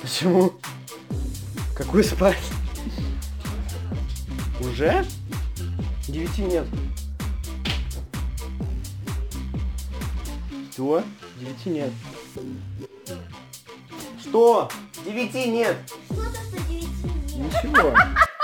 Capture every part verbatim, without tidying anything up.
Почему? Какую спать? Уже? Девяти нет. Что? Девяти нет. Что? Девяти нет. Что-то, что девяти нет. Ничего.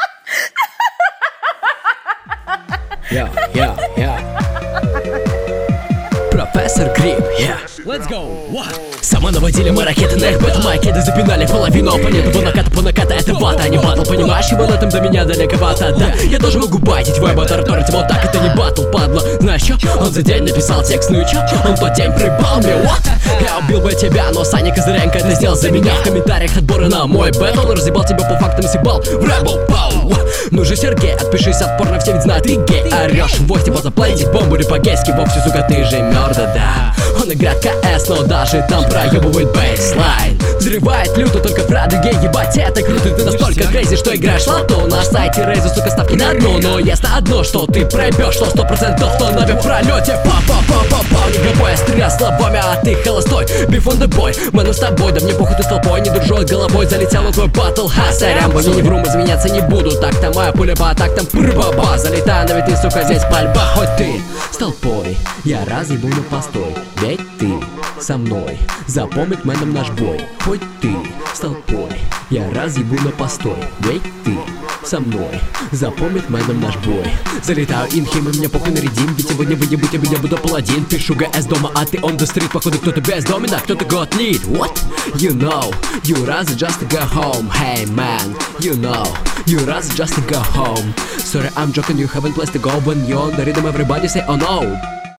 Я, я, я. Профессор Гриб, я. Let's go, what? Сама наводили мы ракеты на их бэтл майки, да запинали половину оппонентов. Наката по наката, это вата, а не батл. Понимаешь, его на этом до меня далековато, да. Я тоже могу байтить, вайба тараторить, вот так это не батл, падла. Знаешь чё? Он за день написал текст, ну и чё? Он в тот день прибал мне, what? Я убил бы тебя, но Саня Козыренко это сделал за меня. В комментариях отборы на мой бэтл, разъебал тебя по фактам и съебал в рэбл, пау. Ну же, Сергей, отпишись от порно, все ведь знают, ты гей. Орёшь в войте, позаплатить бомбу или по-гейски. Вовсе, сука, ты же мёрда, да. Он играет КС, но даже там проебывает бейслайн. Взрывает люто, только правда гей, ебать, это круто. Ты настолько крейзи, что играешь в лото. На сайте Рейза, сука, ставки на дно. Но ясно одно, что ты проебёшь, что сто процентов то на пролёте. Па-па-па-па-па, никакой я стрелял слабоми, а ты холостой. Beef on the boy, мэну с тобой, да мне похуй, ты с толпой. Не дружу от головой, залетел на твой батл. Ха, сорян, мне не врум, изменяться не буду. Так-то моя пуля по тактам, прба-ба. Залетаю, но ведь ты, сука, здесь пальба. Хоть ты с толпой, я разъебу на постой. Ведь ты со мной, запомнит мэном наш бой. Хоть ты с толпой, я разъебу на постой. Ведь ты со мной, запомнит мэном наш бой. Залетаю инхим, и мне похуй на редим. Ведь сегодня выебу тебя, я буду паладин. Пишу ГС дома, а ты on the street. Походу кто-то без домина, кто-то got lead. What? You know, you rather just go home. Hey man, you know, you rather just go home. Sorry, I'm joking, you haven't place to go. When you're on the rhythm, everybody say oh no.